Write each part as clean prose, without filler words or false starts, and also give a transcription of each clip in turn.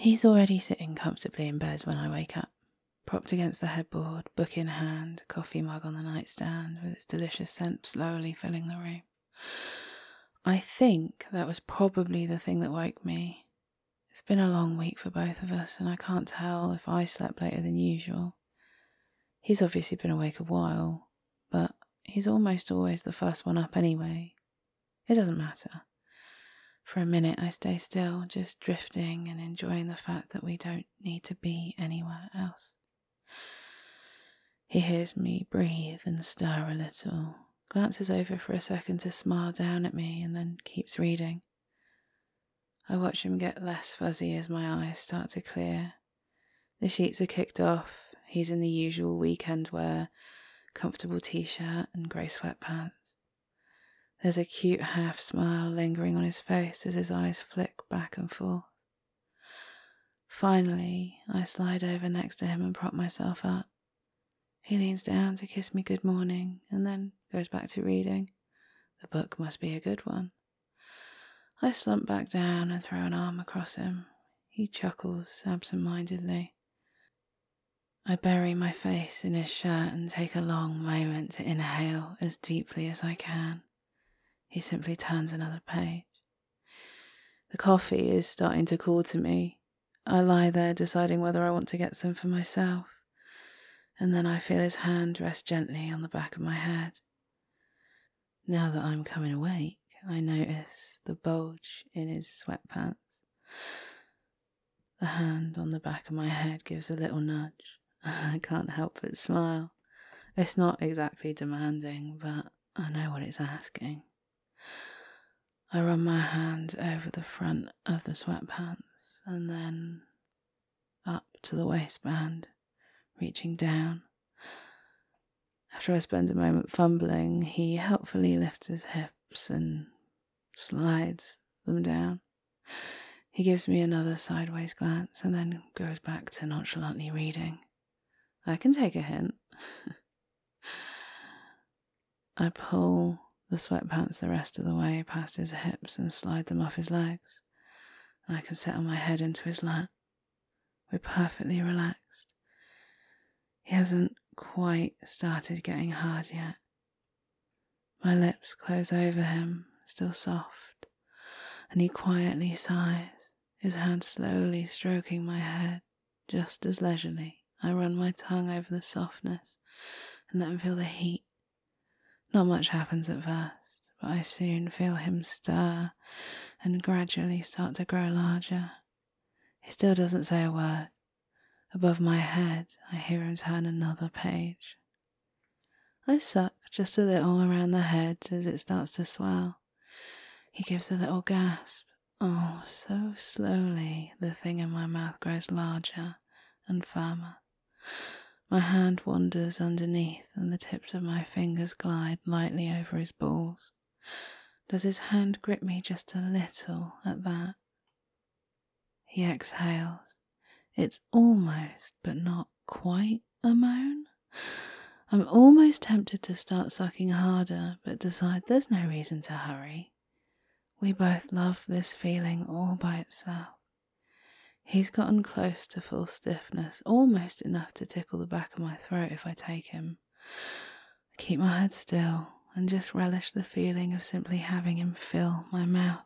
He's already sitting comfortably in bed when I wake up, propped against the headboard, book in hand, coffee mug on the nightstand with its delicious scent slowly filling the room. I think that was probably the thing that woke me. It's been a long week for both of us, and I can't tell if I slept later than usual. He's obviously been awake a while, but he's almost always the first one up anyway. It doesn't matter. For a minute I stay still, just drifting and enjoying the fact that we don't need to be anywhere else. He hears me breathe and stir a little, glances over for a second to smile down at me, and then keeps reading. I watch him get less fuzzy as my eyes start to clear. The sheets are kicked off. He's in the usual weekend wear, comfortable t-shirt and grey sweatpants. There's a cute half smile lingering on his face as his eyes flick back and forth. Finally, I slide over next to him and prop myself up. He leans down to kiss me good morning and then goes back to reading. The book must be a good one. I slump back down and throw an arm across him. He chuckles absent-mindedly. I bury my face in his shirt and take a long moment to inhale as deeply as I can. He simply turns another page. The coffee is starting to call to me. I lie there deciding whether I want to get some for myself, and then I feel his hand rest gently on the back of my head. Now that I'm coming awake, I notice the bulge in his sweatpants. The hand on the back of my head gives a little nudge. I can't help but smile. It's not exactly demanding, but I know what it's asking. I run my hand over the front of the sweatpants and then up to the waistband, reaching down. After I spend a moment fumbling, he helpfully lifts his hips and slides them down. He gives me another sideways glance and then goes back to nonchalantly reading. I can take a hint. I pull the sweatpants the rest of the way past his hips and slide them off his legs. I can settle my head into his lap. We're perfectly relaxed. He hasn't quite started getting hard yet. My lips close over him, still soft, and he quietly sighs, his hand slowly stroking my head. Just as leisurely, I run my tongue over the softness and let him feel the heat. Not much happens at first, but I soon feel him stir and gradually start to grow larger. He still doesn't say a word. Above my head, I hear him turn another page. I suck just a little around the head as it starts to swell. He gives a little gasp. Oh, so slowly the thing in my mouth grows larger and firmer. My hand wanders underneath and the tips of my fingers glide lightly over his balls. Does his hand grip me just a little at that? He exhales. It's almost, but not quite, a moan. I'm almost tempted to start sucking harder, but decide there's no reason to hurry. We both love this feeling all by itself. He's gotten close to full stiffness, almost enough to tickle the back of my throat if I take him. I keep my head still and just relish the feeling of simply having him fill my mouth.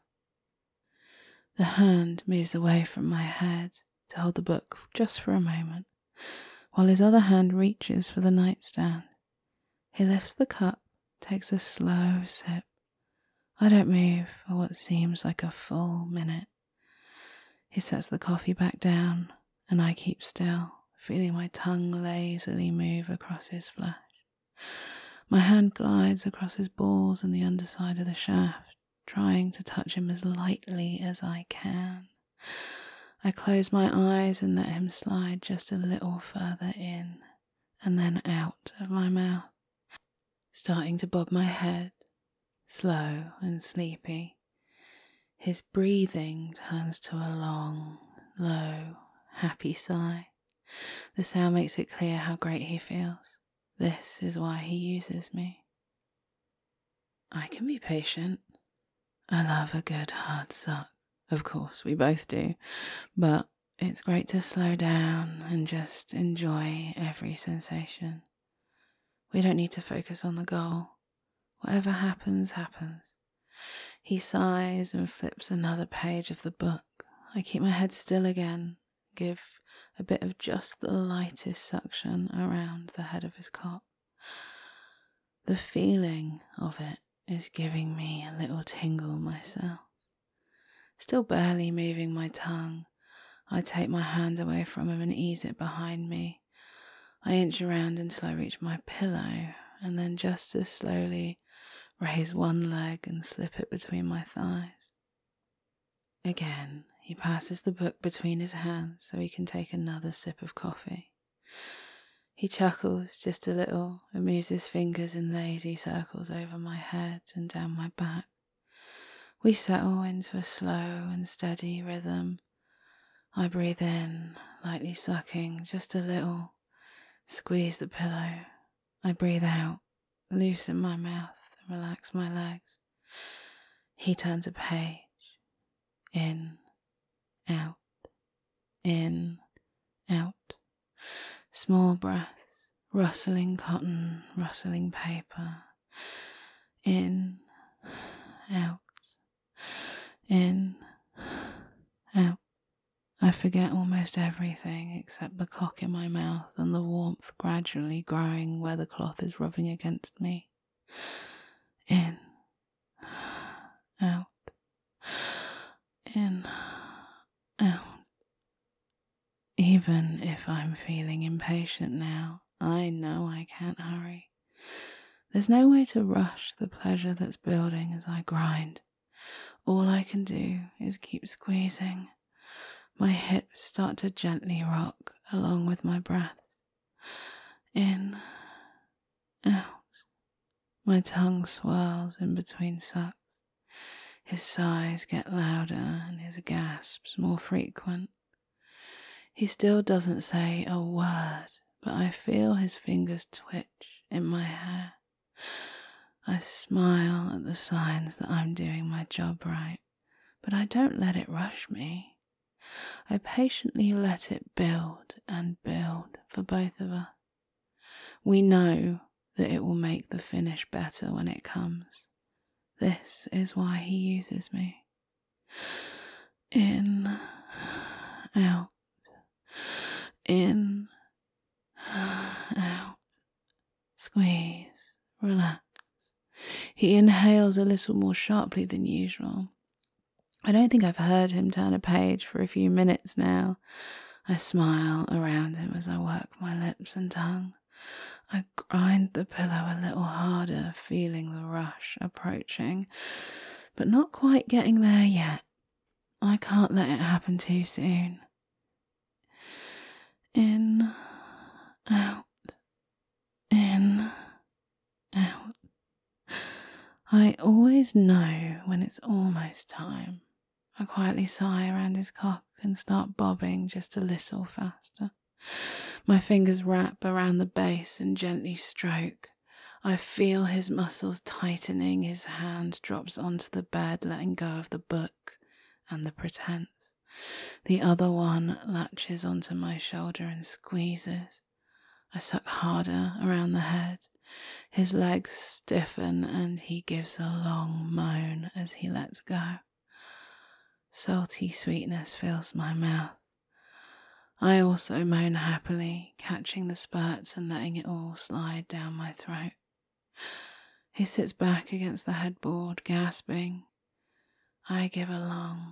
The hand moves away from my head to hold the book just for a moment, while his other hand reaches for the nightstand. He lifts the cup, takes a slow sip. I don't move for what seems like a full minute. He sets the coffee back down, and I keep still, feeling my tongue lazily move across his flesh. My hand glides across his balls and the underside of the shaft, trying to touch him as lightly as I can. I close my eyes and let him slide just a little further in, and then out of my mouth, starting to bob my head, slow and sleepy. His breathing turns to a long, low, happy sigh. The sound makes it clear how great he feels. This is why he uses me. I can be patient. I love a good hard suck. Of course, we both do. But It's great to slow down and just enjoy every sensation. We don't need to focus on the goal. Whatever happens, happens. He sighs and flips another page of the book. I keep my head still again, give a bit of just the lightest suction around the head of his cot. The feeling of it is giving me a little tingle myself. Still barely moving my tongue, I take my hand away from him and ease it behind me. I inch around until I reach my pillow, and then just as slowly raise one leg and slip it between my thighs. Again, he passes the book between his hands so he can take another sip of coffee. He chuckles just a little and moves his fingers in lazy circles over my head and down my back. We settle into a slow and steady rhythm. I breathe in, lightly sucking just a little, squeeze the pillow. I breathe out, loosen my mouth and relax my legs. He turns a page. In, out, in, out. Small breaths, rustling cotton, rustling paper. In, out, in, out. I forget almost everything except the cock in my mouth and the warmth gradually growing where the cloth is rubbing against me. In, out, in, out. Even if I'm feeling impatient now, I know I can't hurry. There's no way to rush the pleasure that's building as I grind. All I can do is keep squeezing. My hips start to gently rock along with my breaths. In, out. My tongue swirls in between sucks. His sighs get louder and his gasps more frequent. He still doesn't say a word, but I feel his fingers twitch in my hair. I smile at the signs that I'm doing my job right, but I don't let it rush me. I patiently let it build and build for both of us. We know that it will make the finish better when it comes. This is why he uses me. In, out. In, out. Squeeze, relax. He inhales a little more sharply than usual. I don't think I've heard him turn a page for a few minutes now. I smile around him as I work my lips and tongue. I grind the pillow a little harder, feeling the rush approaching, but not quite getting there yet. I can't let it happen too soon. In, out, in, out. I always know when it's almost time. I quietly sigh around his cock and start bobbing just a little faster. My fingers wrap around the base and gently stroke. I feel his muscles tightening. His hand drops onto the bed, letting go of the book and the pretense. The other one latches onto my shoulder and squeezes. I suck harder around the head. His legs stiffen and he gives a long moan as he lets go. Salty sweetness fills my mouth. I also moan happily, catching the spurts and letting it all slide down my throat. He sits back against the headboard, gasping. I give a long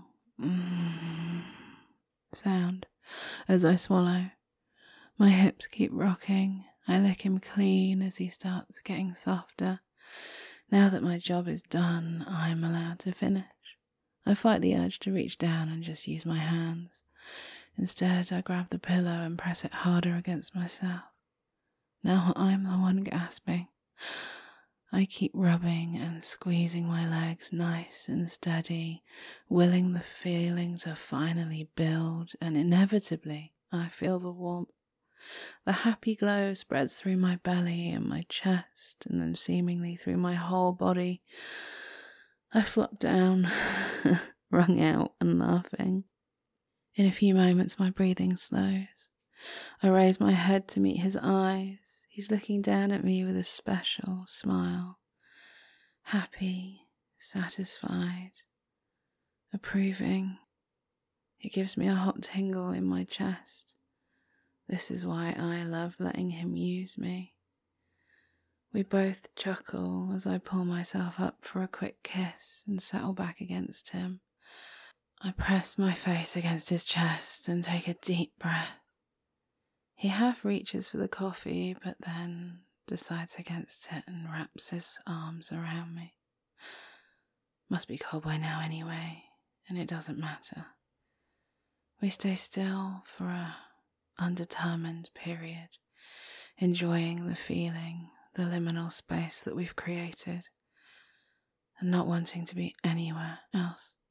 sound as I swallow. My hips keep rocking. I lick him clean as he starts getting softer. Now that my job is done, I'm allowed to finish. I fight the urge to reach down and just use my hands. Instead, I grab the pillow and press it harder against myself. Now I'm the one gasping. I keep rubbing and squeezing my legs nice and steady, willing the feeling to finally build, and inevitably I feel the warmth. The happy glow spreads through my belly and my chest, and then seemingly through my whole body. I flop down, wrung out and laughing. In a few moments my breathing slows. I raise my head to meet his eyes. He's looking down at me with a special smile. Happy, satisfied, approving. It gives me a hot tingle in my chest. This is why I love letting him use me. We both chuckle as I pull myself up for a quick kiss and settle back against him. I press my face against his chest and take a deep breath. He half reaches for the coffee, but then decides against it and wraps his arms around me. Must be cold by now anyway, and it doesn't matter. We stay still for a undetermined period, enjoying the feeling, the liminal space that we've created, and not wanting to be anywhere else.